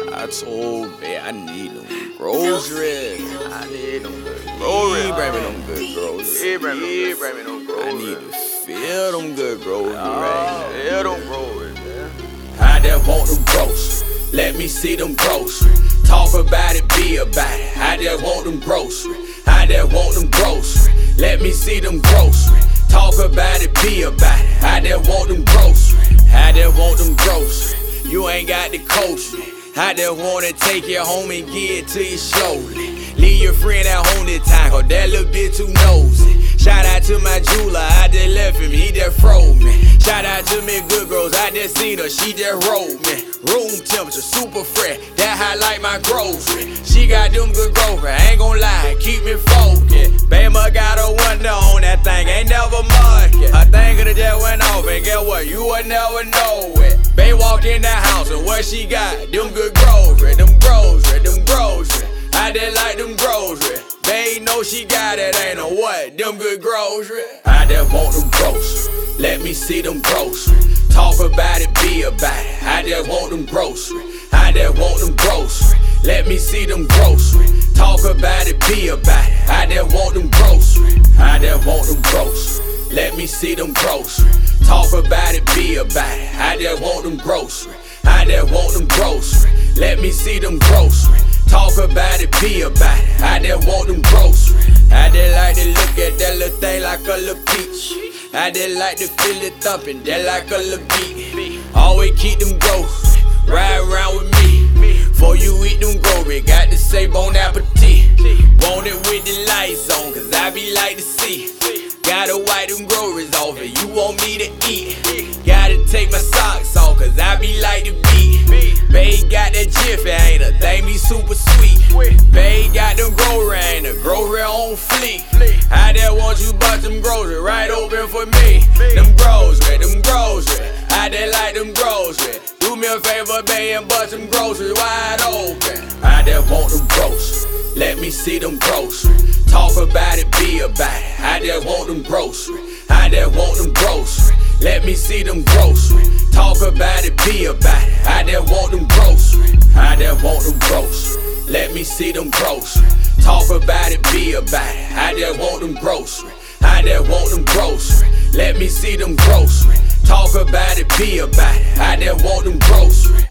I told babe I need them groceries. I need them good groceries. Bring me them good groceries. Bring me them groceries. I need to feel them good groceries right now. Feel them groceries, man. I just want them groceries. Let me see them groceries. Talk about it, be about it. I just want them groceries. I just want them groceries. Let me see them groceries. Talk about it, be about it. I just want them groceries. I just want them groceries. You ain't got to coach me. I just wanna take you home and give it to you slowly. Leave your friend at home this time, cause that little bit too nosy. Shout out to my jeweler, I just left him, he just froze me. Shout out to me good girls, I just seen her, she just rolled me. Room temperature, super fresh, that highlight my grocery. She got them good groceries, I ain't gon' lie, keep me focused. Bama got a wonder on that thing, ain't never market. Her thing could've just went off, and guess what, you would never know it. Bae walk in that house, and what she got, them good groceries, them groceries, them groceries. I just like them groceries. Bae know she got it, ain't no what, them good groceries. I just want them groceries. Let me see them groceries. Talk about it, be about it. I just want them groceries. I just want them groceries. Let me see them groceries. Talk about it, be about it. I just want them groceries. I just want them groceries. Let me see them groceries. Talk about it, be about it. I just want them groceries. I just want them groceries. Let me see them groceries. Talk about it, be about it. I just want them groceries. I just like to look at that little thing like a little peach. I just like to feel it thumping, that like a little beat. Always keep them groceries, ride around with me. Before you eat them groceries, got to say bon appetit. Want it with the lights on, cause I be like to see. Gotta wipe them groceries off and you want me to eat. Gotta take my socks off cause I be like to beat. Bae got that jiffy, ain't a thing be super sweet. Bae got them groceries, ain't a grocery on fleek. I just want you bust them groceries right open for me. Them groceries, them groceries. I just like them groceries. Do me a favor, bae, and bust them groceries wide open. I just want them groceries. Let me see them groceries. Talk about it, be about it. I just want them groceries. I just want them groceries. Let me see them groceries. Talk about it, be about it. I just want them groceries. I just want them groceries. Let me see them groceries. Talk about it, be about it. I just want them groceries. I just want them groceries. Let me see them groceries. Talk about it, be about it. I just want them groceries.